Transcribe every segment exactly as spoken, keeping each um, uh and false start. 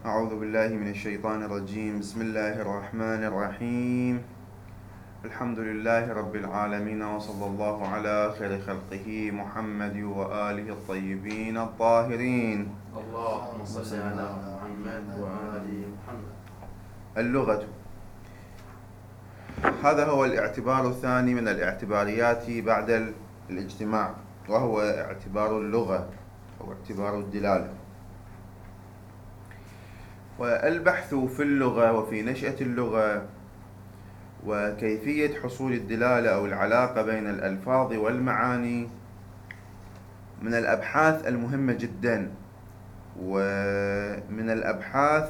أعوذ بالله من الشيطان الرجيم. بسم الله الرحمن الرحيم. الحمد لله رب العالمين، وصلى الله على خير خلقه محمد وآله الطيبين الطاهرين. اللهم صل على محمد وآل محمد. اللغة، هذا هو الاعتبار الثاني من الاعتباريات بعد الاجتماع، وهو اعتبار اللغة أو اعتبار الدلالة. والبحث في اللغة وفي نشأة اللغة وكيفية حصول الدلالة أو العلاقة بين الألفاظ والمعاني من الأبحاث المهمة جدا، ومن الأبحاث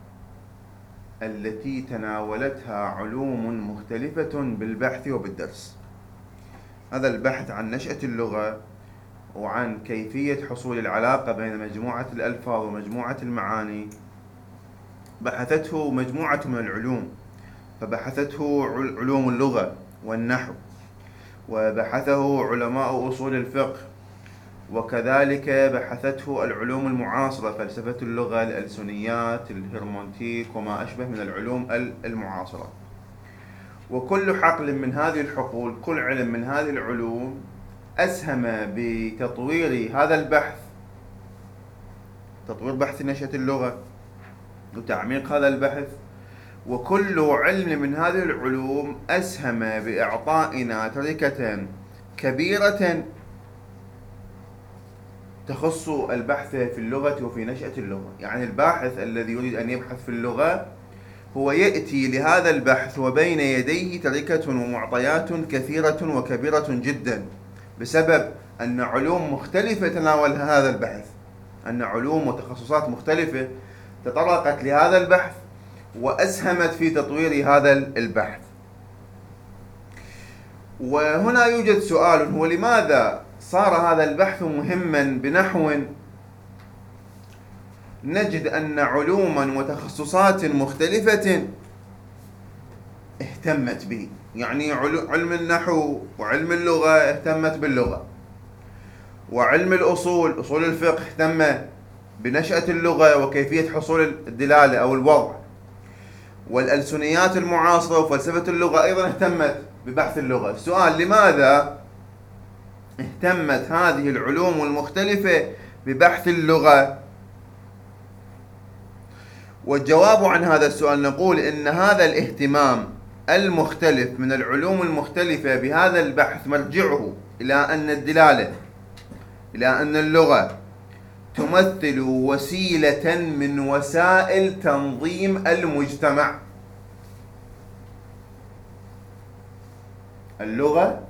التي تناولتها علوم مختلفة بالبحث وبالدرس. هذا البحث عن نشأة اللغة وعن كيفية حصول العلاقة بين مجموعة الألفاظ ومجموعة المعاني بحثته مجموعة من العلوم، فبحثته علوم اللغة والنحو، وبحثه علماء أصول الفقه، وكذلك بحثته العلوم المعاصرة، فلسفة اللغة، الألسنيات، الهرمونتيك، وما أشبه من العلوم المعاصرة. وكل حقل من هذه الحقول، كل علم من هذه العلوم أسهم بتطوير هذا البحث، تطوير بحث نشأة اللغة وتعميق هذا البحث. وكل علم من هذه العلوم أسهم بإعطائنا تركة كبيرة تخص البحث في اللغة وفي نشأة اللغة. يعني الباحث الذي يريد أن يبحث في اللغة هو يأتي لهذا البحث وبين يديه تركة ومعطيات كثيرة وكبيرة جدا، بسبب أن علوم مختلفة تناولها هذا البحث، أن علوم وتخصصات مختلفة تطرقت لهذا البحث وأسهمت في تطوير هذا البحث. وهنا يوجد سؤال، هو لماذا صار هذا البحث مهما بنحو نجد أن علوما وتخصصات مختلفة اهتمت به؟ يعني علم النحو وعلم اللغة اهتمت باللغة، وعلم الأصول، أصول الفقه، اهتم بنشأة اللغة وكيفية حصول الدلالة أو الوضع، والألسنيات المعاصرة وفلسفة اللغة أيضا اهتمت ببحث اللغة. السؤال، لماذا اهتمت هذه العلوم المختلفة ببحث اللغة؟ والجواب عن هذا السؤال نقول إن هذا الاهتمام المختلف من العلوم المختلفة بهذا البحث مرجعه إلى أن الدلالة، إلى أن اللغة تمثل وسيلة من وسائل تنظيم المجتمع. اللغة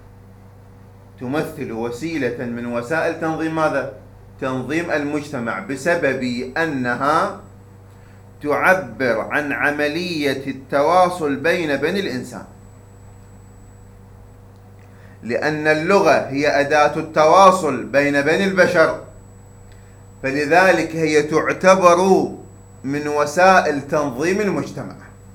تمثل وسيلة من وسائل تنظيم ماذا؟ تنظيم المجتمع، بسبب أنها تعبر عن عملية التواصل بين بني الإنسان، لأن اللغة هي أداة التواصل بين بني البشر، فلذلك هي تعتبر من وسائل تنظيم المجتمع.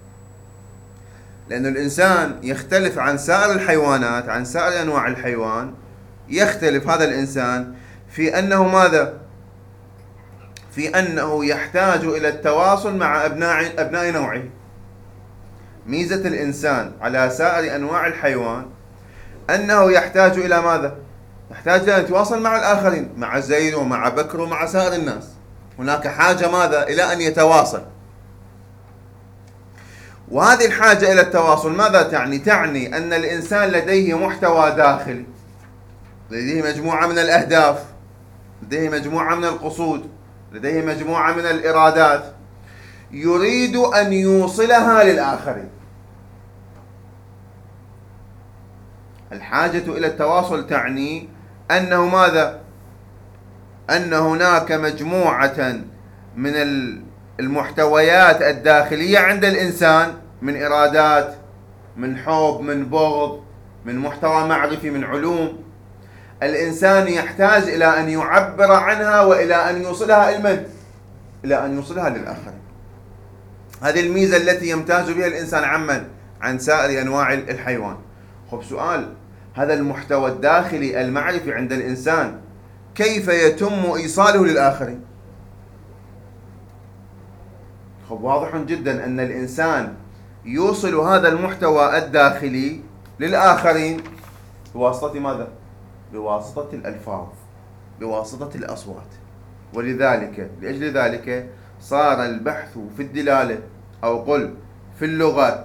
لأن الإنسان يختلف عن سائر الحيوانات، عن سائر أنواع الحيوان، يختلف هذا الإنسان في أنه ماذا؟ في أنه يحتاج إلى التواصل مع أبناء أبناء نوعه. ميزة الإنسان على سائر أنواع الحيوان أنه يحتاج إلى ماذا؟ يحتاج إلى أن يتواصل مع الآخرين، مع زيد ومع بكر ومع سائر الناس. هناك حاجة ماذا؟ إلى أن يتواصل. وهذه الحاجة إلى التواصل ماذا تعني؟ تعني أن الإنسان لديه محتوى داخلي، لديه مجموعة من الأهداف، لديه مجموعة من القصود، لديه مجموعة من الإرادات، يريد أن يوصلها للآخرين. الحاجة إلى التواصل تعني أنه ماذا؟ أن هناك مجموعة من المحتويات الداخلية عند الإنسان، من إرادات، من حب، من بغض، من محتوى معرفي، من علوم. الإنسان يحتاج إلى أن يعبر عنها وإلى أن يوصلها إلى من؟ إلى أن يوصلها للآخرين. هذه الميزة التي يمتاز بها الإنسان عمن؟ عن سائر أنواع الحيوان. خب سؤال، هذا المحتوى الداخلي المعرفي عند الإنسان كيف يتم إيصاله للآخرين؟ خب واضح جدا أن الإنسان يوصل هذا المحتوى الداخلي للآخرين بواسطة ماذا؟ بواسطة الألفاظ، بواسطة الأصوات. ولذلك لأجل ذلك صار البحث في الدلالة أو قل في اللغة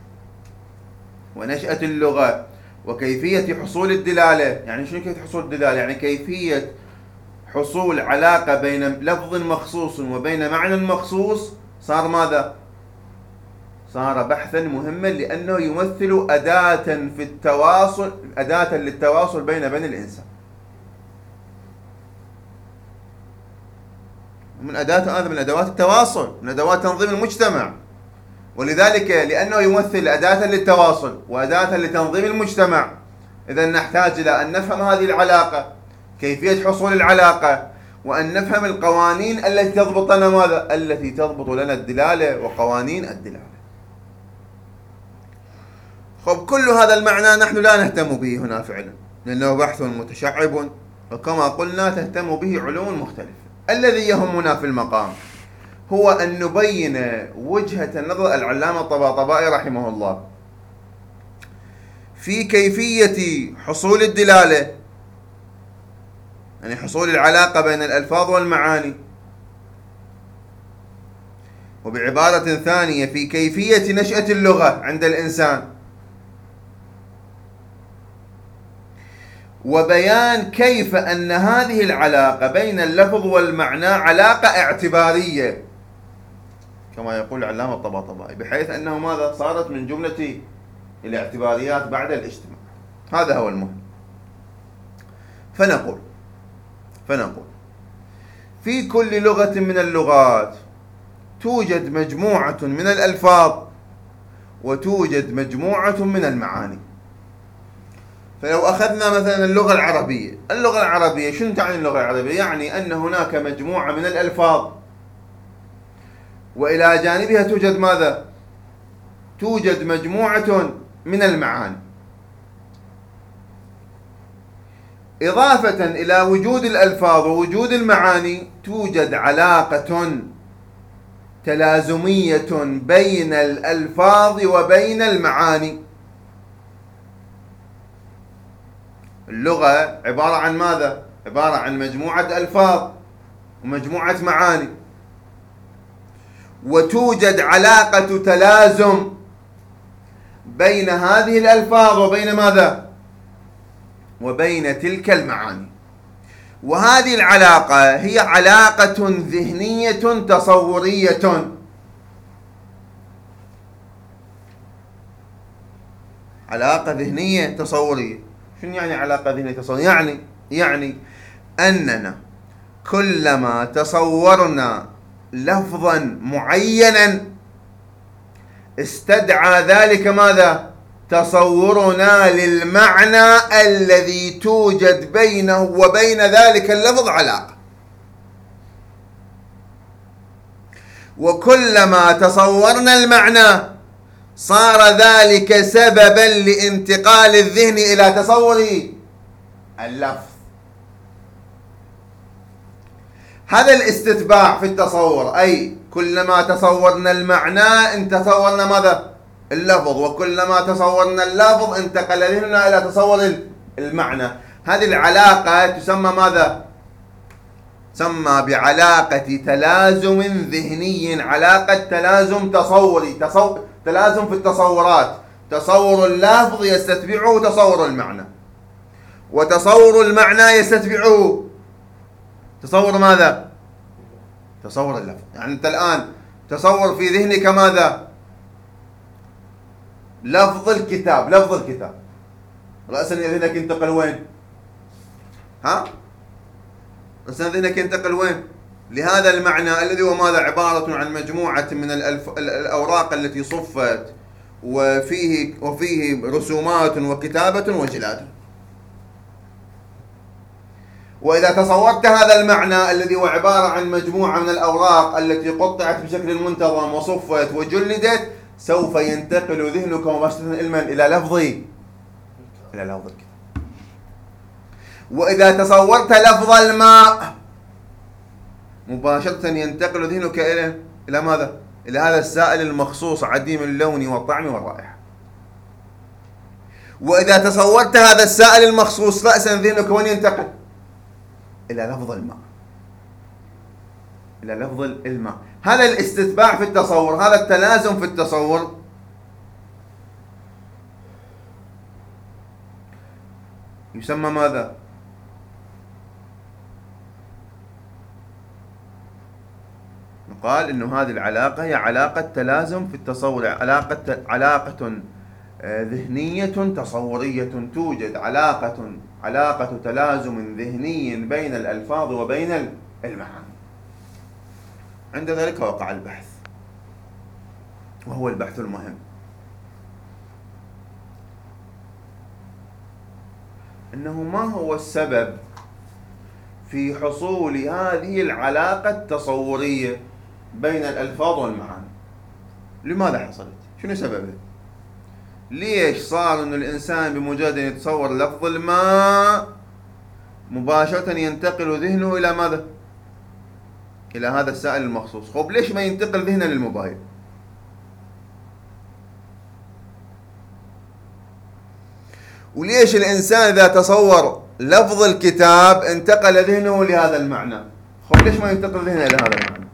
ونشأة اللغة وكيفية حصول الدلالة. يعني شنو كيفية حصول الدلالة؟ يعني كيفية حصول علاقة بين لفظ مخصوص وبين معنى مخصوص. صار ماذا؟ صار بحثا مهما لأنه يمثل أداة في التواصل، أداة للتواصل بين بني الإنسان. من أداة هذا من أدوات التواصل، من أدوات تنظيم المجتمع. ولذلك لأنه يمثل أداة للتواصل وأداة لتنظيم المجتمع، إذا نحتاج إلى أن نفهم هذه العلاقة، كيفية حصول العلاقة، وأن نفهم القوانين التي تضبط لنا ماذا؟ التي تضبط لنا الدلالة وقوانين الدلالة. خب كل هذا المعنى نحن لا نهتم به هنا فعلا، لأنه بحث متشعب، وكما قلنا تهتم به علوم مختلفة. الذي يهمنا في المقام هو أن نبين وجهة نظر العلامة الطباطبائي رحمه الله في كيفية حصول الدلالة، يعني حصول العلاقة بين الألفاظ والمعاني، وبعبارة ثانية في كيفية نشأة اللغة عند الإنسان، وبيان كيف أن هذه العلاقة بين اللفظ والمعنى علاقة اعتبارية كما يقول العلامة الطباطبائي، بحيث أنه ماذا؟ صارت من جملة الاعتباريات بعد الاجتماع. هذا هو المهم. فنقول فنقول في كل لغة من اللغات توجد مجموعة من الألفاظ وتوجد مجموعة من المعاني. فلو أخذنا مثلا اللغة العربية، اللغة العربية شنو تعني اللغة العربية؟ يعني أن هناك مجموعة من الألفاظ وإلى جانبها توجد ماذا؟ توجد مجموعة من المعاني. إضافة إلى وجود الألفاظ ووجود المعاني توجد علاقة تلازمية بين الألفاظ وبين المعاني. اللغة عبارة عن ماذا؟ عبارة عن مجموعة ألفاظ ومجموعة معاني، وتوجد علاقة تلازم بين هذه الألفاظ وبين ماذا؟ وبين تلك المعاني. وهذه العلاقة هي علاقة ذهنية تصورية. علاقة ذهنية تصورية. شنو يعني علاقة ذهنية تصورية؟ يعني يعني أننا كلما تصورنا لفظا معينا استدعى ذلك ماذا؟ تصورنا للمعنى الذي توجد بينه وبين ذلك اللفظ علاقة. وكلما تصورنا المعنى صار ذلك سببا لانتقال الذهن إلى تصور اللفظ. هذا الاستتباع في التصور، أي كلما تصورنا المعنى ان تصورنا ماذا؟ اللفظ، وكلما تصورنا اللفظ انتقل ذهننا إلى تصور المعنى. هذه العلاقة تسمى ماذا؟ تسمى بعلاقة تلازم ذهني، علاقة تلازم تصوري، تصور تلازم في التصورات. تصور اللفظ يستتبعه تصور المعنى، وتصور المعنى يستتبعه تصور ماذا؟ تصور اللفظ. يعني أنت الآن تصور في ذهنك ماذا؟ لفظ الكتاب، لفظ الكتاب، رأسا ذهنك ينتقل وين؟ ها؟ رأسا ذهنك ينتقل وين؟ لهذا المعنى الذي هو ماذا؟ عبارة عن مجموعة من الألف الأوراق التي صفت وفيه وفيه رسومات وكتابة وجلاد. وإذا تصورت هذا المعنى الذي هو عبارة عن مجموعة من الأوراق التي قطعت بشكل منتظم وصفت وجلدت، سوف ينتقل ذهنك مباشرة إلى لفظ إلى لفظ الكتاب. وإذا تصورت لفظ الماء مباشرة ينتقل ذهنك إلى إلى ماذا؟ إلى هذا السائل المخصوص عديم اللون والطعم والرائحة. وإذا تصورت هذا السائل المخصوص رأسا ذهنك وين ينتقل؟ إلى لفظ الماء، إلى لفظ الماء. هذا الاستتباع في التصور، هذا التلازم في التصور يسمى ماذا؟ قال إنه هذه العلاقة هي علاقة تلازم في التصور، علاقة علاقة ذهنية تصورية توجد، علاقة علاقة تلازم ذهني بين الألفاظ وبين المعاني. عند ذلك وقع البحث، وهو البحث المهم، إنه ما هو السبب في حصول هذه العلاقة التصورية بين الألفاظ والمعاني؟ لماذا حصلت؟ شنو سببه؟ ليش صار إنه الإنسان بمجرد أن يتصور لفظ الماء مباشرة ينتقل ذهنه إلى ماذا؟ إلى هذا السائل المخصوص. خب ليش ما ينتقل ذهنه للموبايل؟ وليش الإنسان إذا تصور لفظ الكتاب انتقل ذهنه لهذا المعنى؟ خب ليش ما ينتقل ذهنه إلى هذا المعنى؟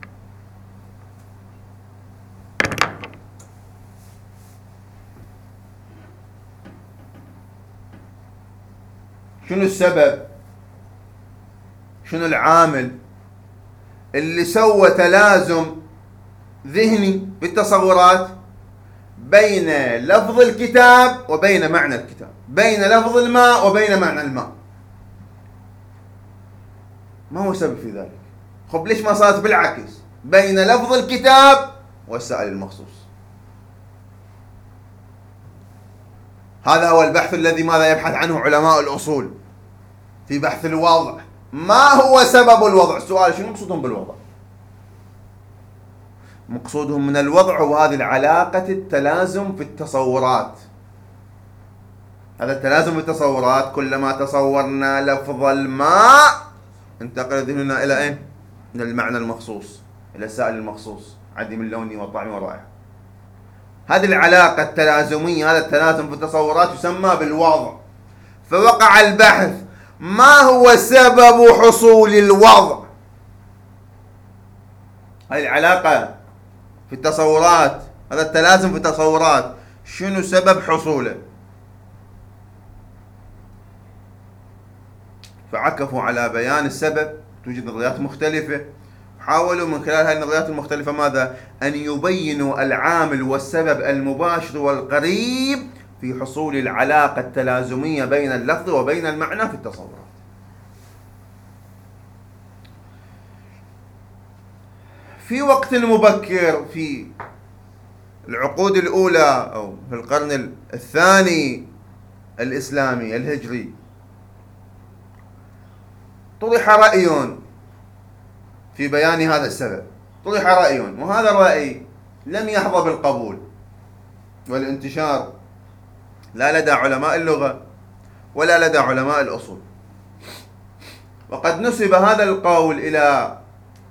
شنو السبب؟ شنو العامل اللي سوى تلازم ذهني بالتصورات بين لفظ الكتاب وبين معنى الكتاب، بين لفظ الماء وبين معنى الماء؟ ما هو السبب في ذلك؟ خب ليش ما صارت بالعكس بين لفظ الكتاب والسائل المخصوص؟ هذا هو البحث الذي ماذا يبحث عنه علماء الأصول في بحث الوضع. ما هو سبب الوضع؟ السؤال شنو مقصودهم بالوضع؟ مقصودهم من الوضع هو هذه العلاقة التلازم في التصورات. هذا التلازم في التصورات، كلما تصورنا لفظ الماء انتقل ذهننا إلى أين؟ إلى المعنى المخصوص، إلى السائل المخصوص عديم اللون والطعم والرائحة. هذه العلاقة التلازمية، هذا التلازم في التصورات يسمى بالوضع. فوقع البحث ما هو سبب حصول الوضع؟ هذه العلاقة في التصورات، هذا التلازم في التصورات، شنو سبب حصوله؟ فعكفوا على بيان السبب. توجد نظريات مختلفة، حاولوا من خلال هذه النظريات المختلفة ماذا؟ أن يبينوا العامل والسبب المباشر والقريب في حصول العلاقة التلازمية بين اللفظ وبين المعنى في التصورات. في وقت مبكر في العقود الأولى أو في القرن الثاني الإسلامي الهجري طرح رأي في بيان هذا السبب، طرح رأي، وهذا الرأي لم يحظى بالقبول والانتشار لا لدى علماء اللغة ولا لدى علماء الأصول. وقد نسب هذا القول إلى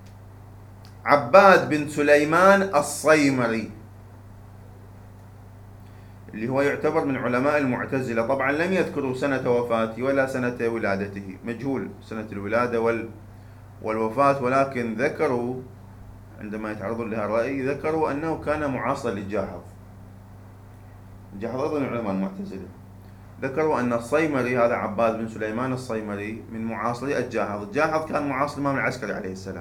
عباد بن سليمان الصيمري، اللي هو يعتبر من علماء المعتزلة. طبعا لم يذكروا سنة وفاته ولا سنة ولادته، مجهول سنة الولادة وال والوفاة، ولكن ذكروا عندما يتعرضون لها الرأي ذكروا أنه كان معاصر للجاحظ. الجاحظ أيضا من علماء المعتزلة. ذكروا أن الصيمري، هذا عباد بن سليمان الصيمري، من معاصري الجاحظ. الجاحظ كان معاصر الإمام العسكري عليه السلام.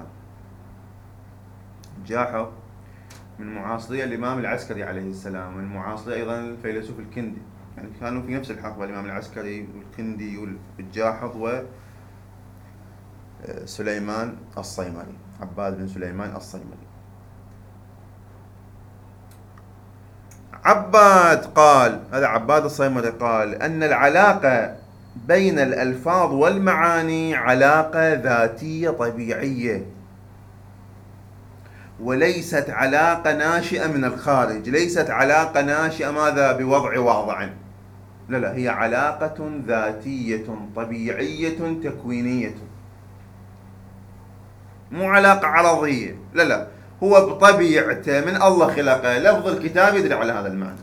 الجاحظ من معاصري الإمام العسكري عليه السلام، من معاصري أيضا الفيلسوف الكندي، يعني كانوا في نفس الحقبة، الإمام العسكري والكندي والجاحظ و سليمان الصيمري، عباد بن سليمان الصيمري. عباد قال، هذا عباد الصيمري قال أن العلاقة بين الألفاظ والمعاني علاقة ذاتية طبيعية، وليست علاقة ناشئة من الخارج، ليست علاقة ناشئة ماذا؟ بوضع واضع، لا لا، هي علاقة ذاتية طبيعية تكوينية، مو علاقة عرضية، لا لا. هو بطبيعته من الله خلقه، لفظ الكتاب يدل على هذا المعنى،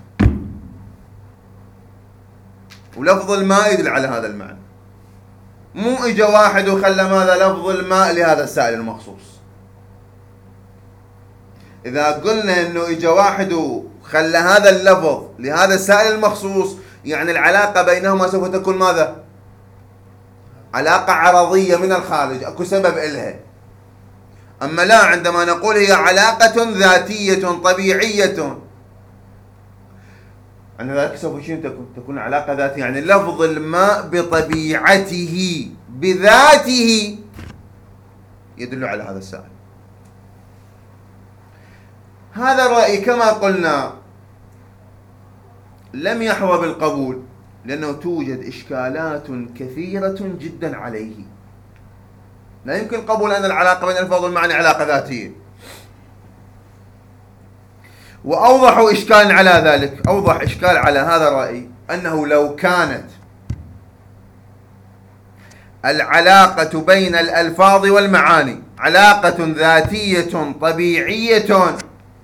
ولفظ الماء يدل على هذا المعنى. مو اجا واحد وخلى ماذا لفظ الماء لهذا السائل المخصوص. اذا قلنا انه اجا واحد وخلى هذا اللفظ لهذا السائل المخصوص، يعني العلاقة بينهما سوف تكون ماذا؟ علاقة عرضية من الخارج، اكو سبب إلها. اما لا، عندما نقول هي علاقة ذاتية طبيعية، عند ذلك سوف تكون تكون علاقة ذاتية، يعني لفظ الماء بطبيعته بذاته يدل على هذا السائل. هذا الرأي كما قلنا لم يحظى بالقبول، لأنه توجد إشكالات كثيرة جدا عليه. لا يمكن قبول أن العلاقة بين الألفاظ والمعاني علاقة ذاتية. وأوضح إشكال على ذلك، أوضح إشكال على هذا الرأي، أنه لو كانت العلاقة بين الألفاظ والمعاني علاقة ذاتية طبيعية،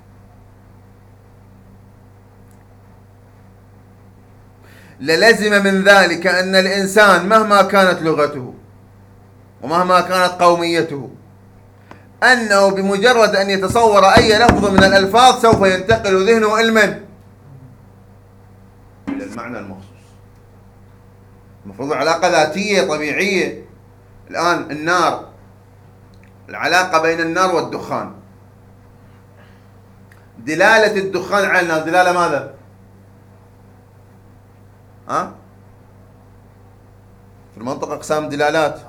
للزم من ذلك أن الإنسان مهما كانت لغته ومهما كانت قوميته، أنه بمجرد أن يتصور أي لفظ من الألفاظ سوف ينتقل ذهنه علما إلى المعنى المخصوص. المفروض علاقة ذاتية طبيعية. الآن النار، العلاقة بين النار والدخان، دلالة الدخان على النار دلالة ماذا؟ ها؟ في المنطق أقسام دلالات.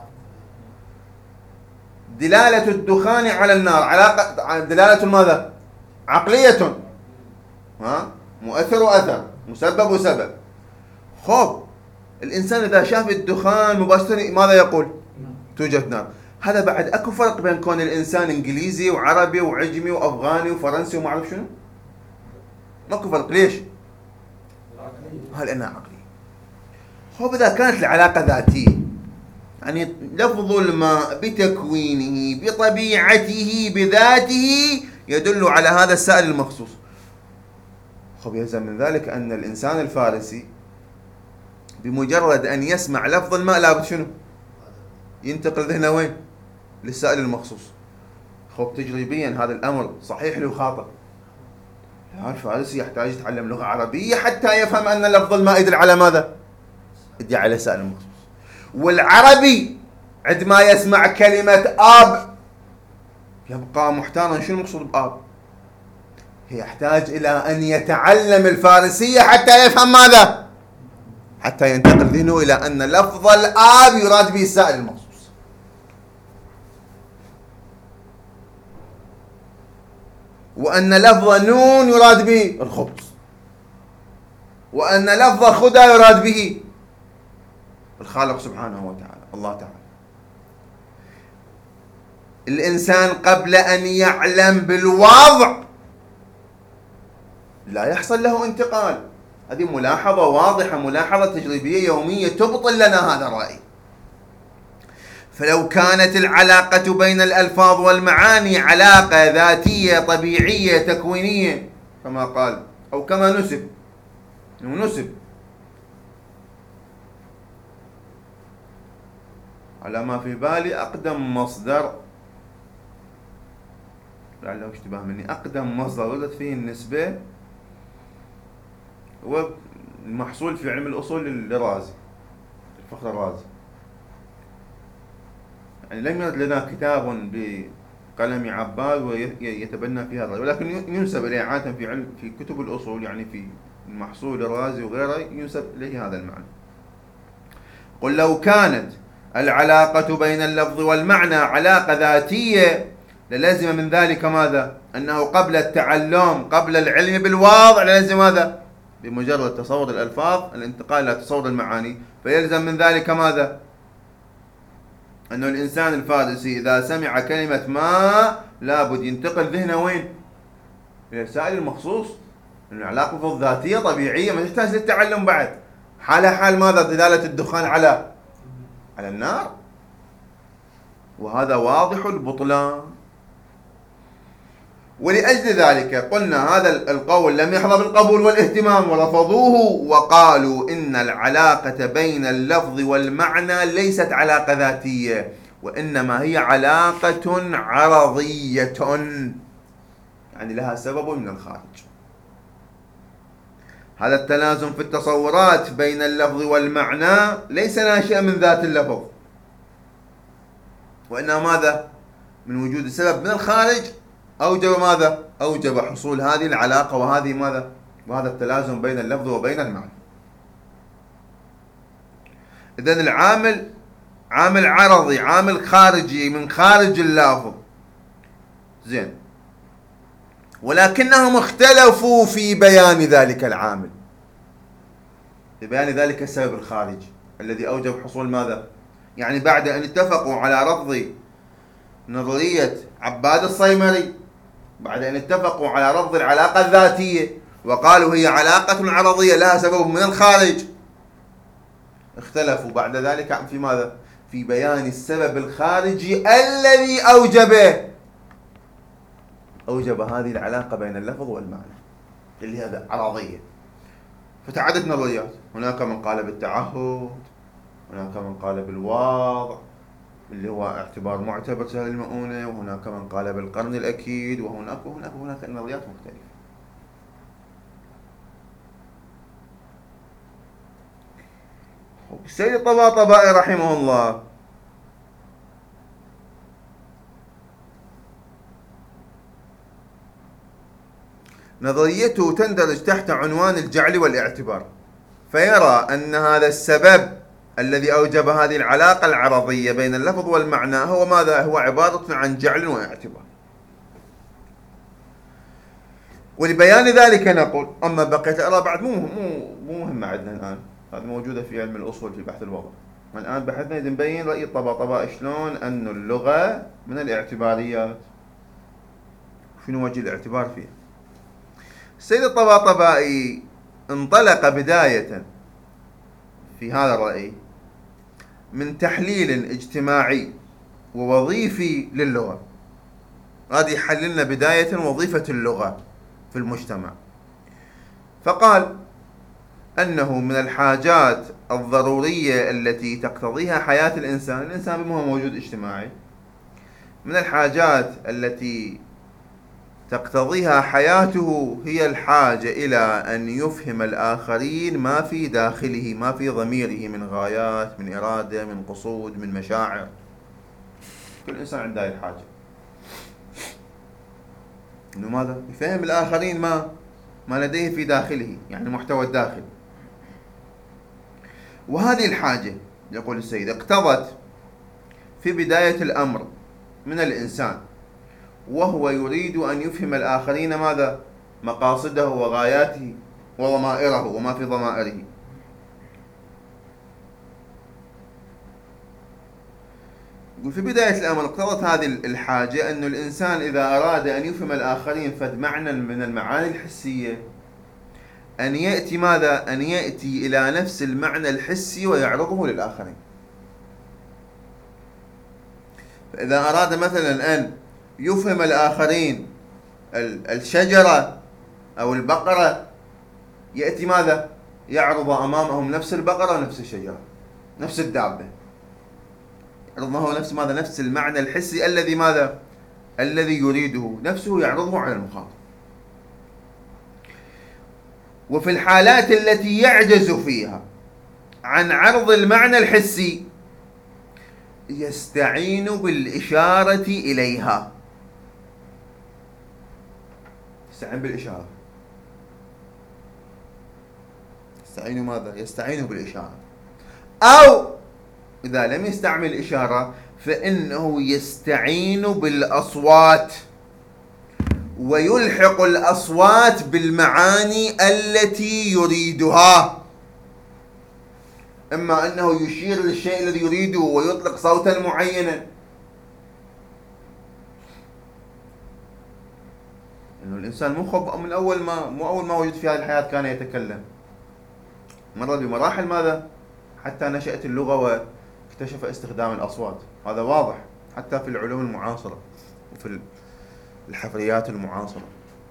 دلالة الدخان على النار علاقة دلالة ماذا؟ عقلية. ها؟ مؤثر وأثر، مسبب وسبب. خب الإنسان إذا شاف الدخان مباشرة ماذا يقول؟ توجد نار. هذا بعد أكو فرق بين كون الإنسان إنجليزي وعربي وعجمي وأفغاني وفرنسي وما أعرف شنو؟ ماكو فرق. ليش؟ هل أنا عقلي. خب إذا كانت العلاقة ذاتية، يعني لفظ الماء بتكوينه بطبيعته بذاته يدل على هذا السائل المخصوص، خب يلزم من ذلك أن الإنسان الفارسي بمجرد أن يسمع لفظ الماء لابد شنو؟ ينتقل ذهنه وين؟ للسائل المخصوص. خب تجريبيا هذا الأمر صحيح له خاطئ. الفارسي يحتاج يتعلم لغة عربية حتى يفهم أن لفظ الماء يدل على ماذا؟ يدل على سائل المخصوص. والعربي عندما يسمع كلمة آب يبقى محتارا شنو المقصود بآب؟ يحتاج إلى أن يتعلم الفارسية حتى يفهم ماذا؟ حتى ينتقل ذهنه إلى أن لفظ الآب يراد به السائل المخصوص. وأن لفظ نون يراد به الخبز، وأن لفظ خدى يراد به الخالق سبحانه وتعالى، الله تعالى. الإنسان قبل أن يعلم بالوضع لا يحصل له انتقال. هذه ملاحظة واضحة، ملاحظة تجريبية يومية تبطل لنا هذا الرأي. فلو كانت العلاقة بين الألفاظ والمعاني علاقة ذاتية طبيعية تكوينية كما قال أو كما نسب نسب على ما في بالي أقدم مصدر، لعله اشتباه مني، أقدم مصدر وردت فيه النسبة هو المحصول في علم الأصول للرازي، الفخر الرازي. يعني لم يرد لنا كتاب بقلم عباد ويتبنى في هذا، ولكن ينسب إليه عادة في علم في كتب الأصول، يعني في المحصول الرازي وغيره ينسب إليه هذا المعنى. قل لو كانت العلاقة بين اللفظ والمعنى علاقة ذاتية للازم من ذلك ماذا؟ أنه قبل التعلم قبل العلم بالواضع لازم ماذا؟ بمجرد تصور الألفاظ الانتقال إلى تصور المعاني. فيلزم من ذلك ماذا؟ أنه الإنسان الفارسي إذا سمع كلمة ما لابد ينتقل ذهنه وين؟ إلى السائل المخصوص. العلاقة الذاتية طبيعية ما تحتاج للتعلم بعد. حالها حال ماذا؟ دلالة الدخان على على النار، وهذا واضح البطلان. ولأجل ذلك قلنا هذا القول لم يحظى بالقبول والاهتمام ورفضوه، وقالوا إن العلاقة بين اللفظ والمعنى ليست علاقة ذاتية، وإنما هي علاقة عرضية، يعني لها سبب من الخارج. هذا التلازم في التصورات بين اللفظ والمعنى ليس ناشئا من ذات اللفظ، وإنما ماذا؟ من وجود سبب من الخارج أوجب ماذا؟ أوجب حصول هذه العلاقة وهذه ماذا؟ وهذا التلازم بين اللفظ وبين المعنى. إذن العامل عامل عرضي، عامل خارجي من خارج اللافظ، زين، ولكنهم اختلفوا في بيان ذلك العامل، في بيان ذلك السبب الخارجي الذي أوجب حصول ماذا؟ يعني بعد أن اتفقوا على رفض نظرية عباد الصيمري، بعد أن اتفقوا على رفض العلاقة الذاتية وقالوا هي علاقة عرضية لها سبب من الخارج، اختلفوا بعد ذلك في ماذا؟ في بيان السبب الخارجي الذي أوجبه أوجب هذه العلاقة بين اللفظ والمعنى اللي هذا عرضية. فتعدد نظريات، هناك من قال بالتعهد، هناك من قال بالواضع اللي هو اعتبار معتبر سهل المؤونة، وهناك من قال بالقرن الأكيد، وهناك وهناك وهناك نظريات مختلفة. السيد الطباطبائي رحمه الله نظريته تندرج تحت عنوان الجعل والاعتبار، فيرى أن هذا السبب الذي أوجب هذه العلاقة العرضية بين اللفظ والمعنى هو ماذا؟ هو عبارة عن جعل واعتبار. ولبيان ذلك نقول، أما بقية الآراء بعد مو مو مو مهمة عندنا الآن، هذه موجودة في علم الأصول في بحث الوضع. الآن بحثنا نبين رأي الطباطبائي شلون أن اللغة من الاعتباريات، شنو وجه الاعتبار فيها. السيد الطباطبائي انطلق بداية في هذا الرأي من تحليل اجتماعي ووظيفي للغة، هذه يحللنا بداية وظيفة اللغة في المجتمع، فقال أنه من الحاجات الضرورية التي تقتضيها حياة الإنسان، الإنسان بما هو موجود اجتماعي، من الحاجات التي تقتضيها حياته هي الحاجة إلى أن يفهم الآخرين ما في داخله، ما في ضميره من غايات، من إرادة، من قصود، من مشاعر. كل إنسان عنده هذه الحاجة، إنه ماذا؟ يفهم الآخرين ما ما لديه في داخله، يعني محتوى الداخل. وهذه الحاجة يقول السيد اقتضت في بداية الأمر من الإنسان وهو يريد أن يفهم الآخرين ماذا؟ مقاصده وغاياته وضمائره وما في ضمائره. في بداية الأمر اقتضت هذه الحاجة أن الإنسان إذا أراد أن يفهم الآخرين فد معنى من المعاني الحسية أن يأتي ماذا؟ أن يأتي إلى نفس المعنى الحسي ويعرضه للآخرين. فإذا أراد مثلا أن يفهم الآخرين الشجرة أو البقرة، يأتي ماذا؟ يعرض أمامهم نفس البقرة ونفس الشجرة، نفس الدابة، يعرضه نفس ماذا؟ نفس المعنى الحسي الذي ماذا؟ الذي يريده نفسه، يعرضه على المخاطب. وفي الحالات التي يعجز فيها عن عرض المعنى الحسي يستعين بالإشارة إليها، يستعين بالإشارة، يستعين ماذا؟ يستعين بالإشارة. أو إذا لم يستعمل إشارة فإنه يستعين بالأصوات، ويلحق الأصوات بالمعاني التي يريدها، إما أنه يشير للشيء الذي يريده ويطلق صوتا معينا، إنه الإنسان مو خب من أول ما مو أول ما وجد في هذه الحياة كان يتكلم، مر بمراحل ماذا؟ حتى نشأت اللغة واكتشف استخدام الأصوات. هذا واضح حتى في العلوم المعاصرة وفي الحفريات المعاصرة.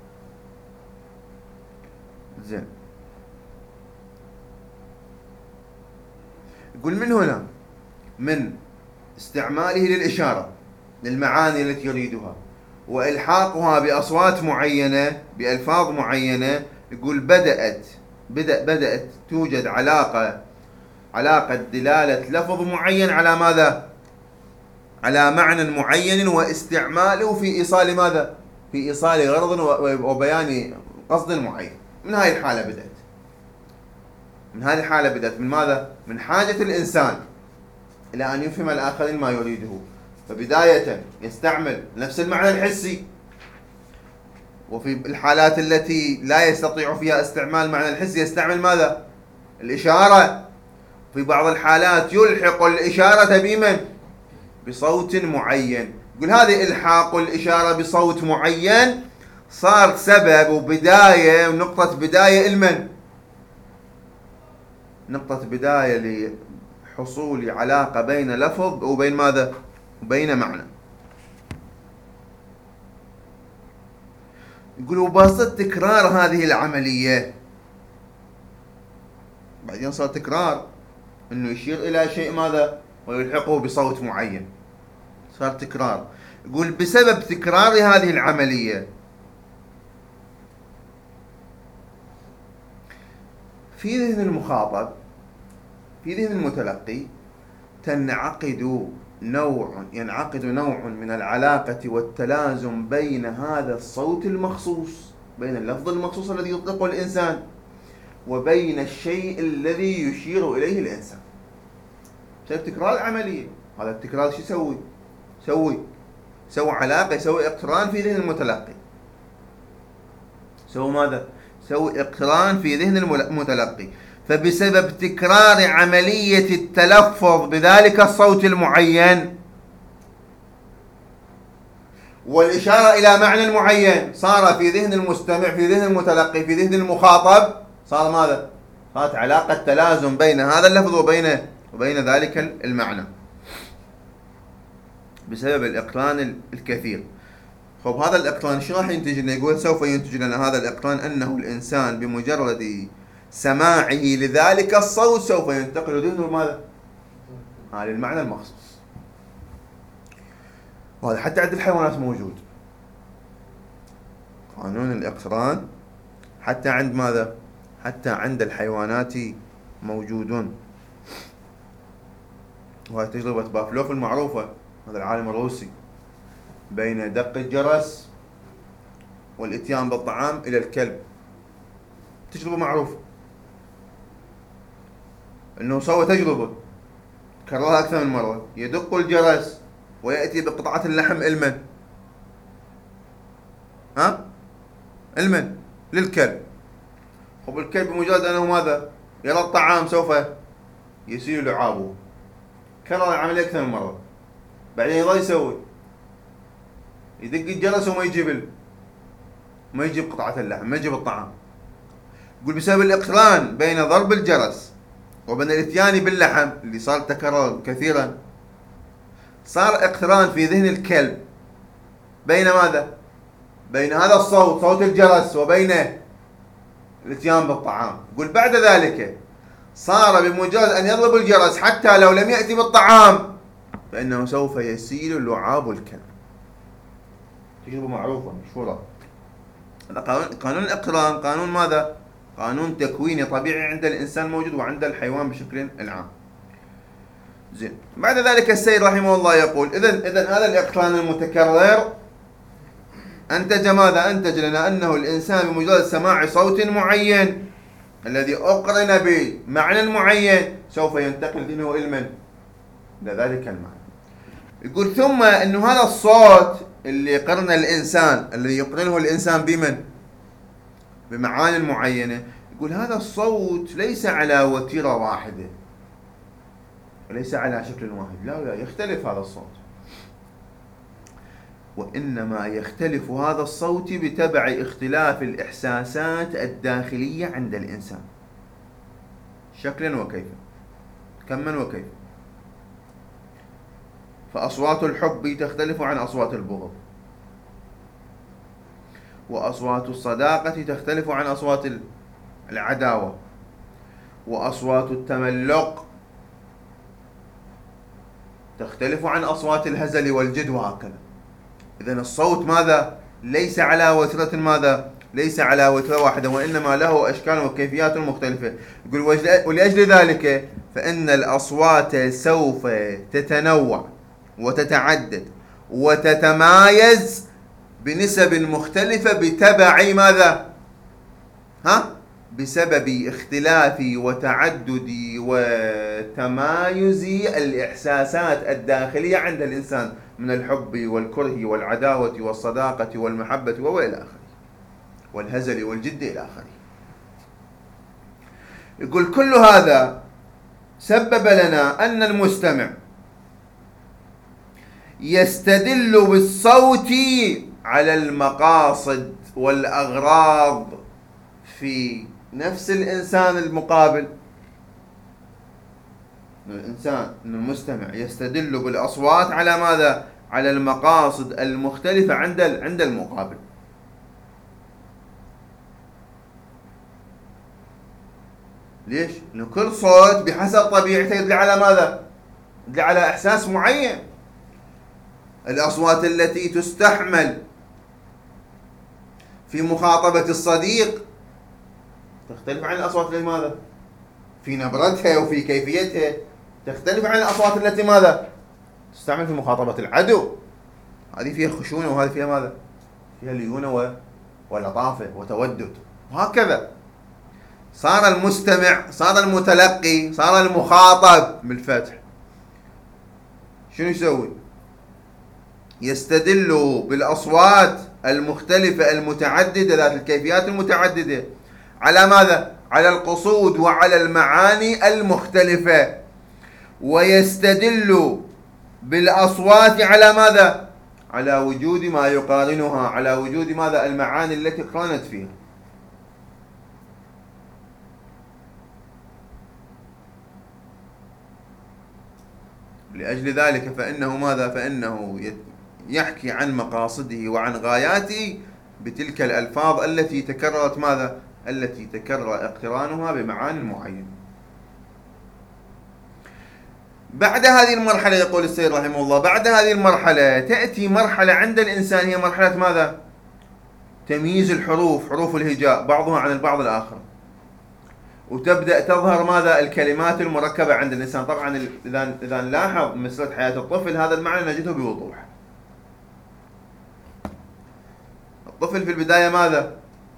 زين، يقول من هنا من استعماله للإشارة للمعاني التي يريدها وإلحاقها بأصوات معينة بألفاظ معينة، يقول بدأت بدأ بدأت توجد علاقة علاقة دلالة لفظ معين على ماذا؟ على معنى معين، واستعماله في إيصال ماذا؟ في إيصال غرض وبيان قصد معين. من هذه الحالة بدأت من هذه الحالة بدأت من ماذا؟ من حاجة الإنسان إلى أن يفهم الآخرين ما يريده، فبداية يستعمل نفس المعنى الحسي، وفي الحالات التي لا يستطيع فيها استعمال المعنى الحسي يستعمل ماذا؟ الإشارة. في بعض الحالات يلحق الإشارة بمن؟ بصوت معين. يقول هذه إلحاق الإشارة بصوت معين صار سبب وبداية ونقطة بداية المن؟ نقطة بداية لحصول علاقة بين لفظ وبين ماذا؟ وبين معنى. يقول وبسط تكرار هذه العملية، بعدين صار تكرار انه يشير الى شيء ماذا؟ ويلحقه بصوت معين، صار تكرار. يقول بسبب تكرار هذه العملية في ذهن المخاطب في ذهن المتلقي تنعقد نوع ينعقد نوع من العلاقة والتلازم بين هذا الصوت المخصوص، بين اللفظ المخصوص الذي يطلقه الإنسان وبين الشيء الذي يشير إليه الإنسان. بسبب تكرار العملية. هذا التكرار شو يسوي؟ يسوي يسوي علاقة، يسوي اقتران في ذهن المتلقي. يسوي ماذا؟ يسوي اقتران في ذهن المتلقي. فبسبب تكرار عملية التلفظ بذلك الصوت المعين والإشارة إلى معنى معين صار في ذهن المستمع، في ذهن المتلقي، في ذهن المخاطب، صار ماذا؟ صارت علاقة تلازم بين هذا اللفظ وبين وبين ذلك المعنى بسبب الإقران الكثير. خب هذا الإقران شو راح ينتج لنا؟ يقول سوف ينتج لنا هذا الإقران أنه الإنسان بمجرد سماعه لذلك الصوت سوف ينتقل ذهنه ماذا؟ آه للمعنى المخصوص. وهذا حتى عند الحيوانات موجود، قانون الإقران حتى عند ماذا؟ حتى عند الحيوانات موجودون. وهي تجربة بافلوف المعروفة، هذا العالم الروسي، بين دق الجرس والإتيان بالطعام إلى الكلب. تجربة معروفة أنه سوى تجربة كررها أكثر من مرة، يدق الجرس ويأتي بقطعة اللحم المن ها المن للكلب. خب الكلب بمجرد أنه ماذا؟ يرى الطعام سوف يسيل لعابه. كرر العملية أكثر من مرة، بعدين يظل يسوي يدق الجرس وما يجيب ما يجيب قطعة اللحم، ما يجيب الطعام. يقول بسبب الاقتران بين ضرب الجرس وبين الاتيان باللحم اللي صار تكرر كثيرا، صار اقتران في ذهن الكلب بين ماذا؟ بين هذا الصوت، صوت الجرس، وبين الاتيان بالطعام. يقول بعد ذلك صار بمجرد أن يضرب الجرس حتى لو لم يأتي بالطعام فإنه سوف يسيل لعاب الكلب. تجربة معروفة مشهورة. قانون الاقتران قانون ماذا؟ قانون تكويني طبيعي عند الإنسان موجود وعند الحيوان بشكل العام. زين، بعد ذلك السيد رحمه الله يقول إذن إذن هذا الاقتران المتكرر أنتج ماذا؟ أنتج لنا أنه الإنسان بمجرد سماع صوت معين الذي أقرن بمعنى معين سوف ينتقل ذهنه علما لذلك المعنى. يقول ثم أنه هذا الصوت اللي قرن الإنسان الذي يقرنه الإنسان بمن؟ بمعاني معينة. يقول هذا الصوت ليس على وتيرة واحدة، ليس على شكل واحد، لا لا يختلف هذا الصوت، وإنما يختلف هذا الصوت بتبع اختلاف الإحساسات الداخلية عند الإنسان شكلا وكيفا، كما وكيفا. فأصوات الحب تختلف عن أصوات البغض، وأصوات الصداقة تختلف عن أصوات العداوة، وأصوات التملق تختلف عن أصوات الهزل والجد، وهكذا. إذن الصوت ماذا؟ ليس على وترة ماذا؟ ليس على وترة واحدة، وإنما له أشكال وكيفيات مختلفة. يقول ولأجل ذلك فإن الأصوات سوف تتنوع وتتعدد وتتمايز بنسب مختلفة بتبع ماذا؟ ها؟ بسبب اختلاف وتعدد وتمايز الإحساسات الداخلية عند الإنسان من الحب والكره والعداوة والصداقة والمحبة وإلى آخره، والهزل والجد إلى آخره. يقول كل هذا سبب لنا أن المستمع يستدل بالصوت على المقاصد والأغراض في نفس الإنسان المقابل. الإنسان المستمع يستدل بالأصوات على ماذا؟ على المقاصد المختلفة عند عند المقابل. ليش؟ لأن كل صوت بحسب طبيعته يدل على ماذا؟ يدل على إحساس معين. الأصوات التي تستحمل في مخاطبة الصديق تختلف عن الأصوات التي ماذا؟ في نبرتها وفي كيفيتها تختلف عن الأصوات التي ماذا؟ تستعمل في مخاطبة العدو. هذه فيها خشونة وهذه فيها ماذا؟ فيها ليونة ولطافة وتودد، وهكذا. صار المستمع، صار المتلقي، صار المخاطب بالفتح شنو يسوي؟ يستدل بالأصوات المختلفة المتعددة ذات الكيفيات المتعددة على ماذا؟ على القصود وعلى المعاني المختلفة، ويستدل بالأصوات على ماذا؟ على وجود ما يقارنها، على وجود ماذا؟ المعاني التي قرنت فيها. لأجل ذلك فإنه ماذا؟ فإنه يحكي عن مقاصده وعن غاياته بتلك الألفاظ التي تكررت ماذا؟ التي تكرر اقترانها بمعاني معينة. بعد هذه المرحلة يقول السيد رحمه الله، بعد هذه المرحلة تأتي مرحلة عند الإنسان هي مرحلة ماذا؟ تمييز الحروف، حروف الهجاء بعضها عن البعض الآخر، وتبدأ تظهر ماذا؟ الكلمات المركبة عند الإنسان. طبعا إذا إذا نلاحظ مسألة حياة الطفل هذا المعنى نجده بوضوح. الطفل في البداية ماذا؟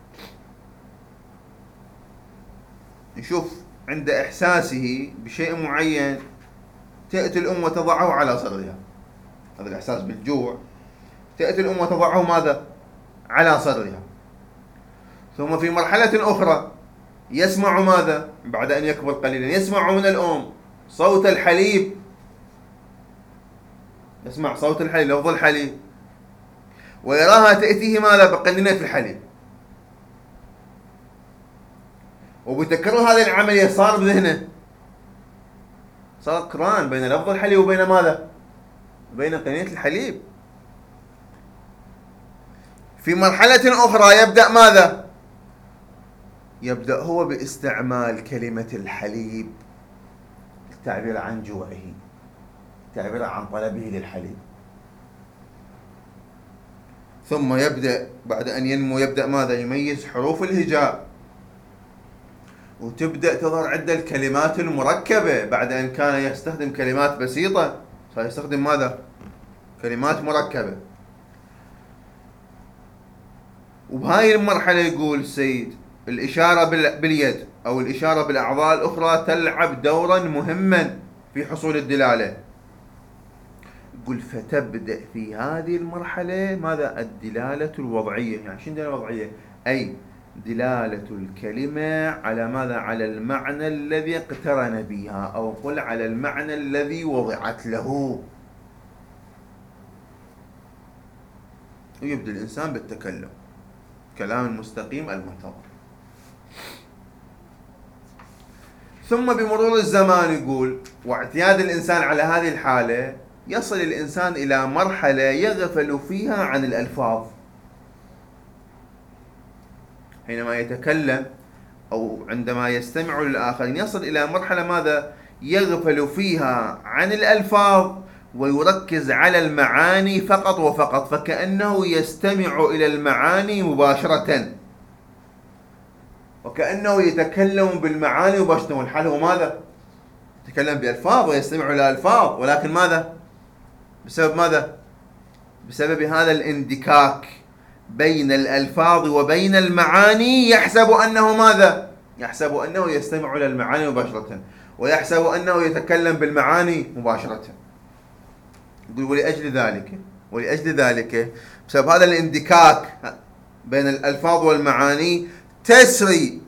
نشوف عند إحساسه بشيء معين تأتي الأم وتضعه على صدرها، هذا الإحساس بالجوع، تأتي الأم وتضعه ماذا؟ على صدرها. ثم في مرحلة أخرى يسمع ماذا؟ بعد أن يكبر قليلا يسمع من الأم صوت الحليب، يسمع صوت الحليب، لفظ الحليب، ويراها تأتيه ماذا؟ بقنينة الحليب. وبتكرر هذه العملية صار بذهنه، صار قران بين لفظ الحليب وبين ماذا؟ بين قنينة الحليب. في مرحلة أخرى يبدأ ماذا؟ يبدأ هو باستعمال كلمة الحليب التعبير عن جوعه، التعبير عن طلبه للحليب. ثم يبدأ بعد أن ينمو يبدأ ماذا؟ يميز حروف الهجاء، وتبدأ تظهر عنده الكلمات المركبة. بعد أن كان يستخدم كلمات بسيطة صار يستخدم ماذا؟ كلمات مركبة. وبهاي المرحلة يقول السيد الإشارة باليد أو الإشارة بالأعضاء الأخرى تلعب دورا مهما في حصول الدلالة. يقول فتبدأ في هذه المرحلة ماذا؟ الدلالة الوضعية. يعني شنو الدلالة الوضعية؟ أي دلالة الكلمة على ماذا؟ على المعنى الذي اقترن بها، أو قل على المعنى الذي وضعت له. ويبدأ الإنسان بالتكلم، كلام المستقيم المنتظر. ثم بمرور الزمان يقول واعتياد الإنسان على هذه الحالة يصل الإنسان إلى مرحلة يغفل فيها عن الألفاظ. حينما يتكلم أو عندما يستمع للآخرين يصل إلى مرحلة ماذا؟ يغفل فيها عن الألفاظ ويركز على المعاني فقط وفقط، فكأنه يستمع إلى المعاني مباشرة، وكأنه يتكلم بالمعاني مباشرة، والحال هو ماذا؟ يتكلم بألفاظ ويستمع إلى ألفاظ، ولكن ماذا؟ بسبب ماذا؟ بسبب هذا الاندكاك بين الألفاظ وبين المعاني يحسب أنه ماذا؟ يحسب أنه يستمع إلى المعاني مباشرة، ويحسب أنه يتكلم بالمعاني مباشرة. يقول ولأجل ذلك ولأجل ذلك بسبب هذا الاندكاك بين الألفاظ والمعاني تسري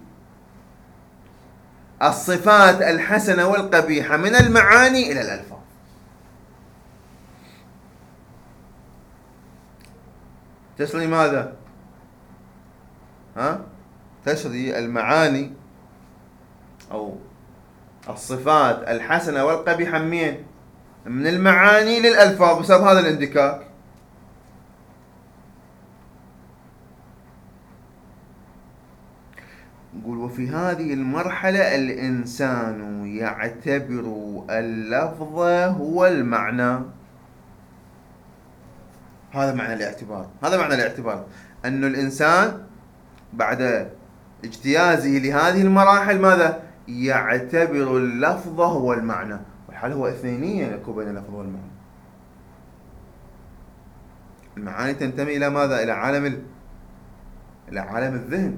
الصفات الحسنة والقبيحة من المعاني إلى الألفاظ. تسري ماذا؟ ها؟ تسري المعاني أو الصفات الحسنة والقبيحة منين؟ من المعاني للألفاظ بسبب هذا الاندكاك. نقول وفي هذه المرحلة الإنسان يعتبر اللفظ هو المعنى. هذا معنى الاعتبار، هذا معنى الاعتبار، أن الإنسان بعد اجتيازه لهذه المراحل ماذا؟ يعتبر اللفظ هو المعنى، والحال هو اثنينية يكون بين اللفظ والمعنى. المعاني تنتمي إلى ماذا؟ إلى عالم ال... إلى عالم الذهن،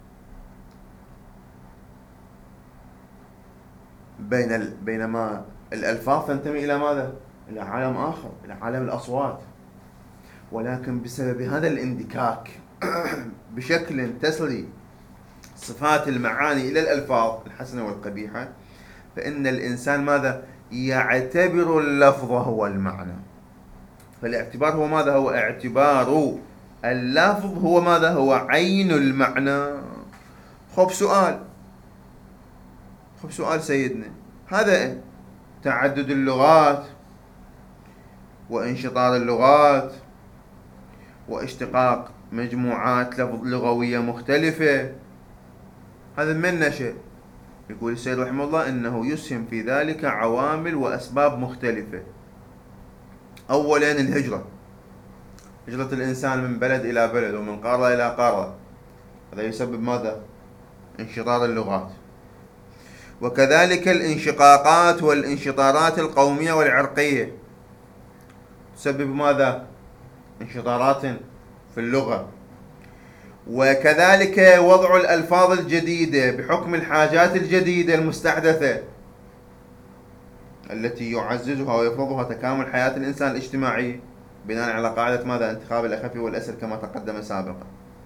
بين ال... بينما الألفاظ تنتمي إلى ماذا؟ إلى عالم آخر، إلى عالم الأصوات. ولكن بسبب هذا الاندكاك بشكل تسري صفات المعاني إلى الألفاظ الحسنة والقبيحة، فإن الإنسان ماذا؟ يعتبر اللفظ هو المعنى. فالاعتبار هو ماذا؟ هو اعتبار اللفظ هو ماذا؟ هو عين المعنى. خب سؤال خب سؤال سيدنا، هذا تعدد اللغات وانشطار اللغات واشتقاق مجموعات لغوية مختلفة، هذا من نشأ؟ يقول السيد رحمه الله إنه يسهم في ذلك عوامل وأسباب مختلفة. أولا الهجرة، هجرة الإنسان من بلد إلى بلد ومن قارة إلى قارة، هذا يسبب ماذا؟ انشطار اللغات. وكذلك الانشقاقات والانشطارات القومية والعرقية تسبب ماذا؟ انشطارات في اللغة. وكذلك وضع الألفاظ الجديدة بحكم الحاجات الجديدة المستحدثة التي يعززها ويفرضها تكامل حياة الإنسان الاجتماعية بناء على قاعدة ماذا؟ انتخاب الأخف والأسهل كما تقدم سابقا.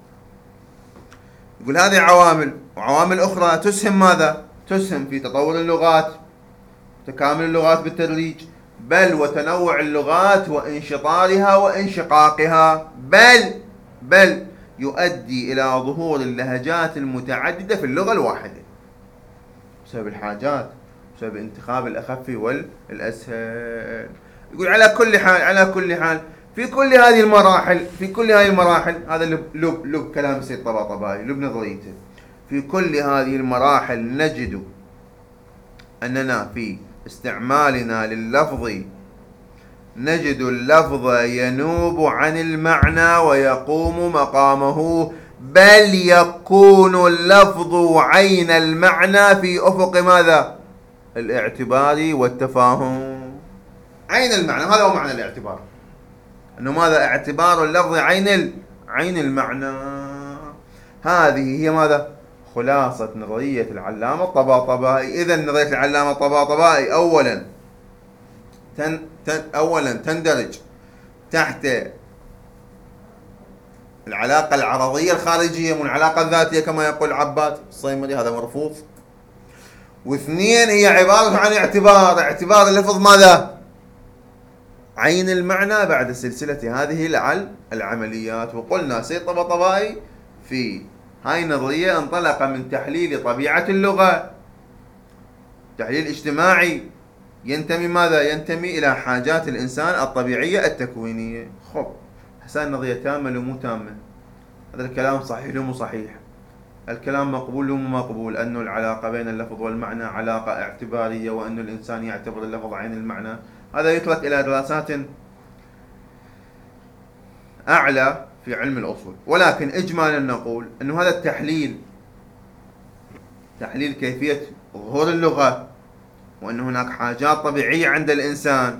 يقول هذه عوامل، وعوامل أخرى تسهم ماذا؟ تسهم في تطور اللغات، تكامل اللغات بالتدريج، بل وتنوع اللغات وانشطارها وانشقاقها، بل بل يؤدي إلى ظهور اللهجات المتعددة في اللغة الواحدة بسبب الحاجات، بسبب انتخاب الأخف والأسهل. يقول على كل حال على كل حال في كل هذه المراحل في كل هذه المراحل هذا لب لب, لب كلام السيد طباطبائي، لب نظريته. في كل هذه المراحل نجد أننا في استعمالنا لللفظ نجد اللفظ ينوب عن المعنى ويقوم مقامه، بل يكون اللفظ عين المعنى في أفق ماذا؟ الاعتبار والتفاهم. عين المعنى، هذا هو معنى الاعتبار، أنه ماذا؟ اعتبار اللفظ عين ال... عين المعنى. هذه هي ماذا؟ خلاصة نظرية العلامة الطباطبائي. إذا نظرية العلامة الطباطبائي أولا تن... تن... أولا تندرج تحت العلاقة العرضية الخارجية من العلاقة الذاتية كما يقول عباد الصيمري، هذا مرفوض. واثنين هي عبارة عن اعتبار، اعتبار اللفظ ماذا؟ عين المعنى بعد سلسلة هذه العمليات. وقلنا سيد طباطبائي في هاي النظرية انطلق من تحليل طبيعة اللغة، تحليل اجتماعي ينتمي ماذا؟ ينتمي إلى حاجات الإنسان الطبيعية التكوينية. خب حسان نظرية تامة لو مو تامة؟ هذا الكلام صحيح لو مو صحيح؟ الكلام مقبول ومو مقبول، أنه العلاقة بين اللفظ والمعنى علاقة اعتبارية، وأن الإنسان يعتبر اللفظ عين المعنى. هذا يترك إلى دراسات أعلى في علم الأصول. ولكن إجمالا نقول أن هذا التحليل تحليل كيفية ظهور اللغة، وأن هناك حاجات طبيعية عند الإنسان،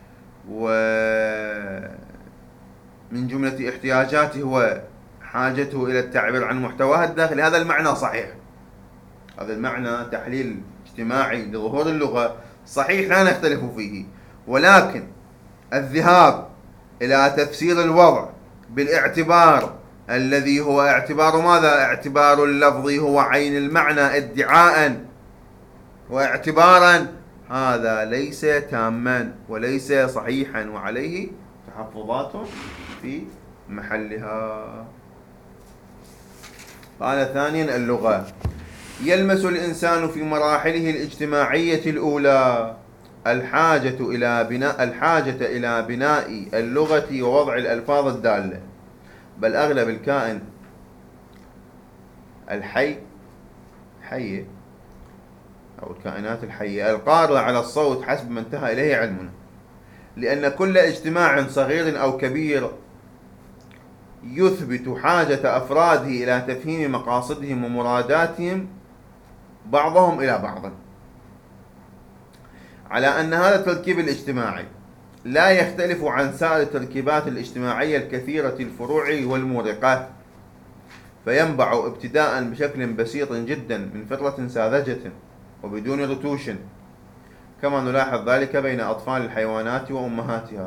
ومن جملة احتياجاته هو حاجته إلى التعبير عن محتواها الداخلي. هذا المعنى صحيح، هذا المعنى تحليل اجتماعي لظهور اللغة صحيح، لا نختلف فيه. ولكن الذهاب إلى تفسير الوضع بالاعتبار الذي هو اعتبار ماذا؟ اعتبار اللفظ هو عين المعنى ادعاء واعتبارا، هذا ليس تاما وليس صحيحا، وعليه تحفظات في محلها. قال ثانيا: اللغة يلمس الإنسان في مراحله الاجتماعية الأولى الحاجة إلى بناء الحاجة إلى بناء اللغة ووضع الألفاظ الدالة، بل أغلب الكائن الحي حية أو الكائنات الحية القادرة على الصوت حسب ما انتهى إليه علمنا، لأن كل اجتماع صغير أو كبير يثبت حاجة أفراده إلى تفهيم مقاصدهم ومراداتهم بعضهم إلى بعض، على أن هذا التركيب الاجتماعي لا يختلف عن سائر التركيبات الاجتماعية الكثيرة الفروع والمورقة، فينبع ابتداء بشكل بسيط جدا من فطرة ساذجة وبدون رتوش، كما نلاحظ ذلك بين أطفال الحيوانات وأمهاتها،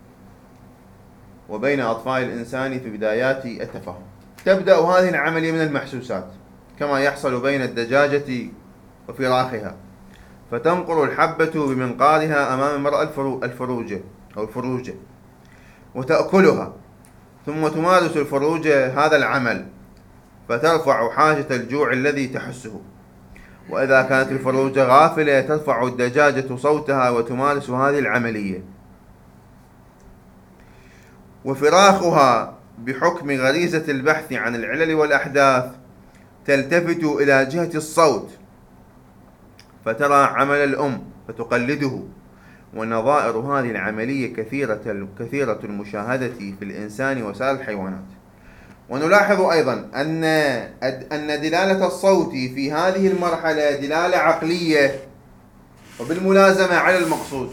وبين أطفال الإنسان في بدايات التفاهم. تبدأ هذه العملية من المحسوسات، كما يحصل بين الدجاجة وفراخها، فتنقر الحبة بمنقارها أمام المرأة الفروجة أو الفروجة وتأكلها، ثم تمارس الفروجة هذا العمل فترفع حاجة الجوع الذي تحسه، وإذا كانت الفروجة غافلة ترفع الدجاجة صوتها وتمارس هذه العملية، وفراخها بحكم غريزة البحث عن العلل والأحداث تلتفت إلى جهة الصوت فترى عمل الأم فتقلده. ونظائر هذه العملية كثيرة كثيرة المشاهدة في الإنسان وسائر الحيوانات. ونلاحظ أيضا أن أن دلالة الصوت في هذه المرحلة دلالة عقلية وبالملازمة على المقصود.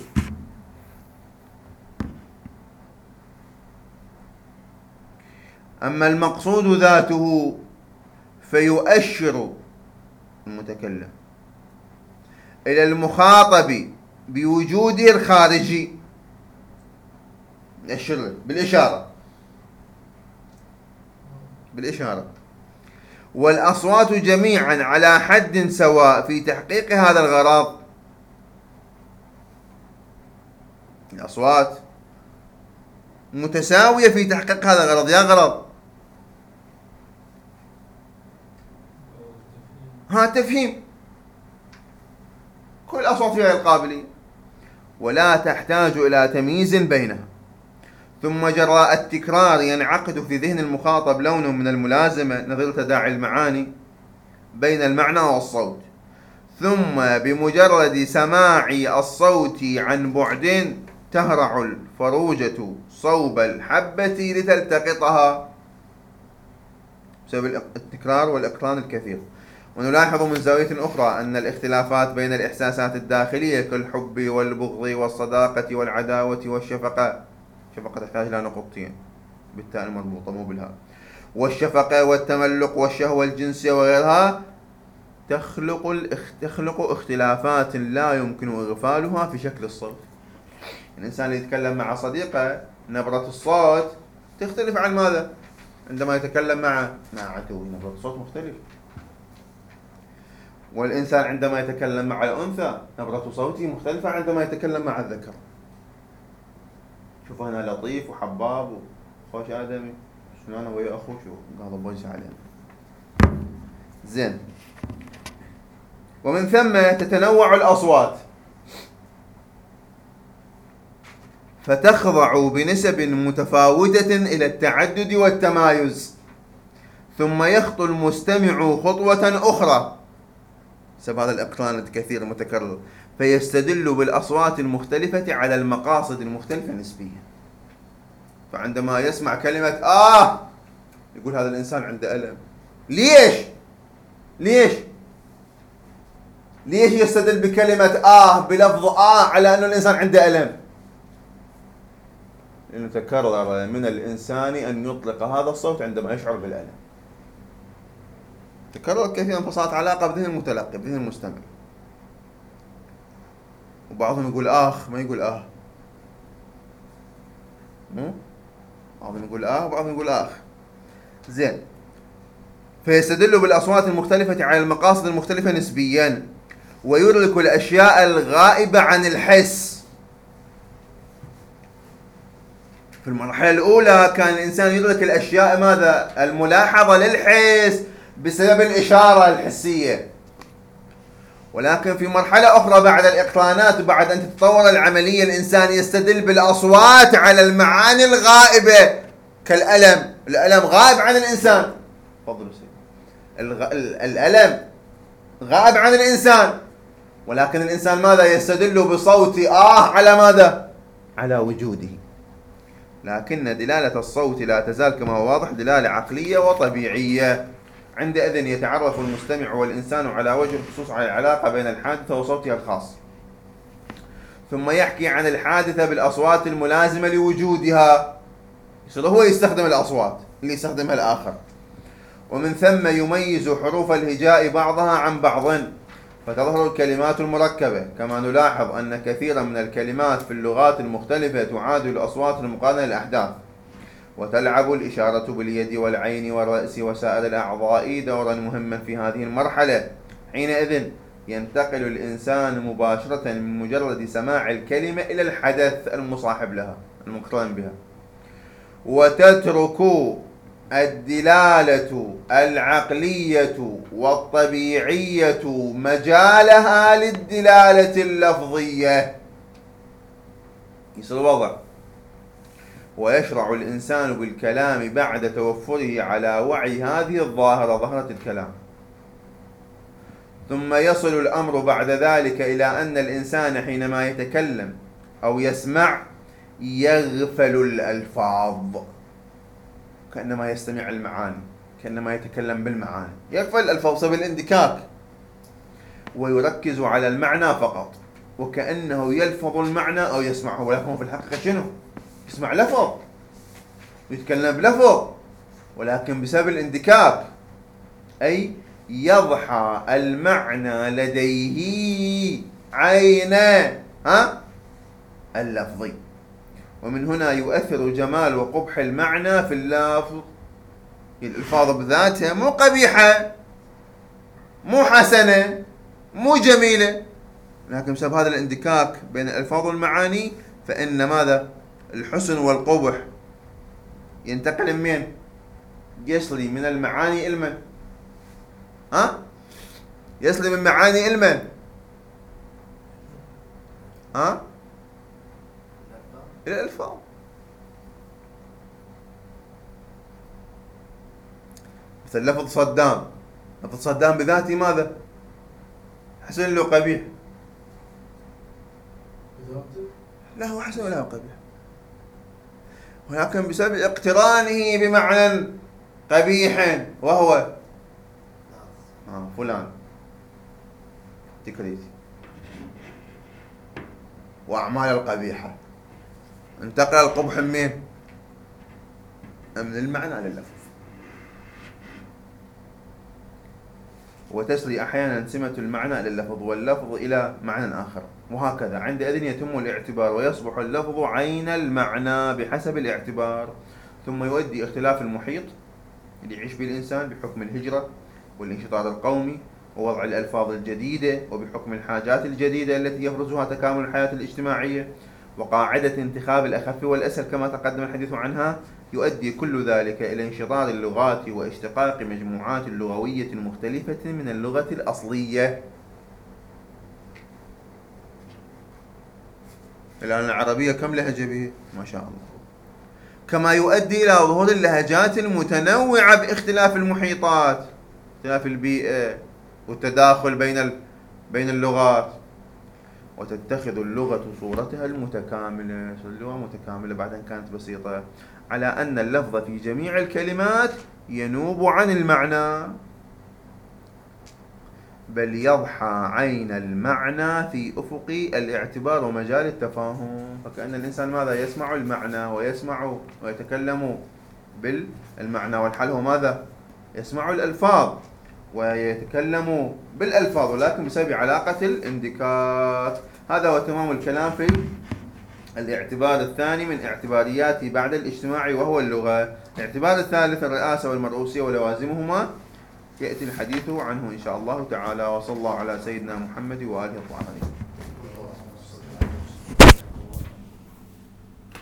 أما المقصود ذاته فيؤشر المتكلم إلى المخاطب بوجوده الخارجي، يؤشر بالإشارة بالإشارة والأصوات جميعا على حد سواء في تحقيق هذا الغرض. الأصوات متساوية في تحقيق هذا الغرض. يا غرض ها تفهيم، كل الأصوات فيها القابلية، ولا تحتاج إلى تمييز بينها. ثم جراء التكرار ينعقد في ذهن المخاطب لون من الملازمة نظير تداعي المعاني بين المعنى والصوت. ثم بمجرد سماع الصوت عن بعد تهرع الفروجة صوب الحبة لتلتقطها بسبب التكرار والإقران الكثير. ونلاحظ من زاوية أخرى أن الاختلافات بين الإحساسات الداخلية كالحب والبغض والصداقة والعداوة والشفقة، شفقة تحتاج إلى نقطتين بالتاء المربوطة مو بالهاء، والشفقة والتملق والشهوة الجنسية وغيرها تخلق تخلق اختلافات لا يمكن إغفالها في شكل الصوت. الإنسان اللي يتكلم مع صديقه نبرة الصوت تختلف عن ماذا؟ عندما يتكلم مع مع عدوه نبرة الصوت مختلفة. والإنسان عندما يتكلم مع الأنثى نبرة صوته مختلفة عندما يتكلم مع الذكر. شوف هنا لطيف وحباب وخوش آدمي، شنو أنا ويا أخوه شو قاعد بوجه عليه. زين. ومن ثم تتنوع الأصوات فتخضع بنسب متفاوتة إلى التعدد والتمايز، ثم يخطو المستمع خطوة أخرى، سبب هذا الإقران الكثير المتكرر، فيستدل بالأصوات المختلفة على المقاصد المختلفة نسبيا. فعندما يسمع كلمة آه يقول هذا الإنسان عنده ألم. ليش؟ ليش؟ ليش يستدل بكلمة آه بلفظ آه على أنه الإنسان عنده ألم؟ لأنه تكرر من الإنسان أن يطلق هذا الصوت عندما يشعر بالألم. تكرر كثيرا فصارت علاقة بذهن المتلقي بذهن المستمع. وبعضهم يقول آخ ما يقول آه. مو؟ بعضهم يقول آه وبعضهم يقول آخ. زين. فيستدل بالأصوات المختلفة على المقاصد المختلفة نسبيا، ويدرك الأشياء الغائبة عن الحس. في المرحلة الأولى كان الإنسان يدرك الأشياء ماذا؟ الملاحظة للحس بسبب الإشارة الحسية. ولكن في مرحلة أخرى بعد الإقرانات وبعد أن تتطور العملية الإنسان يستدل بالأصوات على المعاني الغائبة كالألم. الألم غائب عن الإنسان. تفضل سيدي. الغ... الألم غائب عن الإنسان، ولكن الإنسان ماذا؟ يستدل بصوت آه على ماذا؟ على وجوده. لكن دلالة الصوت لا تزال كما هو واضح دلالة عقلية وطبيعية. عندئذ يتعرف المستمع والإنسان على وجه الخصوص على العلاقة بين الحادثة وصوتها الخاص، ثم يحكي عن الحادثة بالأصوات الملازمة لوجودها. يصير هو يستخدم الأصوات اللي يستخدمها الآخر، ومن ثم يميز حروف الهجاء بعضها عن بعض فتظهر الكلمات المركبة. كما نلاحظ أن كثيرا من الكلمات في اللغات المختلفة تعادل الأصوات المقارنة للأحداث، وتلعب الإشارة باليد والعين والرأس وسائر الأعضاء دورا مهما في هذه المرحلة. حينئذ ينتقل الإنسان مباشرة من مجرد سماع الكلمة إلى الحدث المصاحب لها المقترن بها، وتترك الدلالة العقلية والطبيعية مجالها للدلالة اللفظية. يصير الوضع ويشرع الإنسان بالكلام بعد توفره على وعي هذه الظاهرة ظاهرة الكلام. ثم يصل الأمر بعد ذلك إلى أن الإنسان حينما يتكلم أو يسمع يغفل الألفاظ، كأنما يستمع المعاني، كأنما يتكلم بالمعاني. يغفل الألفاظ بسبب الاندكاك، ويركز على المعنى فقط، وكأنه يلفظ المعنى أو يسمعه، ولكن في الحقيقة شنو؟ يسمع لفظ ويتكلم بلفظ، ولكن بسبب الاندكاك أي يضحى المعنى لديه عين ها اللفظي. ومن هنا يؤثر جمال وقبح المعنى في اللفظ. الألفاظ بذاتها مو قبيحة مو حسنة مو جميلة، لكن بسبب هذا الاندكاك بين الألفاظ والمعاني فإن ماذا؟ الحسن والقبح ينتقل من يصلي من المعاني إلى من؟ ها؟ يصلي من معاني إلى من؟ ها؟ إلى الألفاظ. مثل لفظ صدام، لفظ صدام بذاته ماذا؟ حسن له قبيح؟ لا هو حسن ولا هو قبيح، ولكن بسبب اقترانه بمعنى قبيح وهو آه فلان تكريتي وأعمال القبيحة، انتقل القبح من من المعنى لللفظ. وتسري أحيانا سمة المعنى إلى اللفظ واللفظ إلى معنى آخر، وهكذا. عندئذ يتم الاعتبار ويصبح اللفظ عين المعنى بحسب الاعتبار. ثم يؤدي اختلاف المحيط اللي يعيش به الإنسان بحكم الهجرة والانشطار القومي ووضع الألفاظ الجديدة، وبحكم الحاجات الجديدة التي يفرزها تكامل الحياة الاجتماعية، وقاعدة انتخاب الأخف والأسهل كما تقدم الحديث عنها، يؤدي كل ذلك إلى انشطار اللغات واشتقاق مجموعات لغوية مختلفة من اللغة الأصلية. الآن العربية كم لهجة به؟ ما شاء الله. كما يؤدي إلى ظهور اللهجات المتنوعة باختلاف المحيطات، اختلاف البيئة والتداخل بين بين اللغات، وتتخذ اللغة صورتها المتكاملة. اللغة متكاملة بعد أن كانت بسيطة، على أن اللفظ في جميع الكلمات ينوب عن المعنى، بل يضحى عين المعنى في أفق الاعتبار ومجال التفاهم. فكأن الإنسان ماذا؟ يسمع المعنى ويسمع ويتكلم بالمعنى، والحال هو ماذا؟ يسمع الألفاظ ويتكلم بالألفاظ، ولكن بسبب علاقة الاندكاك. هذا هو تمام الكلام في الاعتبار الثاني من اعتباريات بعد الاجتماع وهو اللغة. الاعتبار الثالث الرئاسة والمرؤوسية ولوازمهما، يأتي الحديث عنه إن شاء الله تعالى. وصلى الله على سيدنا محمد وآله الطاهرين.